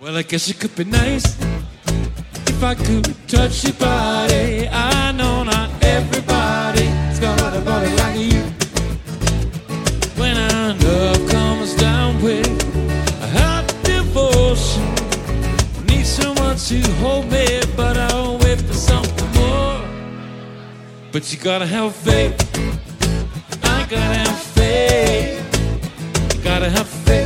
Well, I guess it could be nice if I could touch your body. I know not everybody's got a body like you. When our love comes down with a hot devotion, I need someone to hold me, but I'll wait for something more. But you gotta have faith. I gotta have faith. You gotta have faith.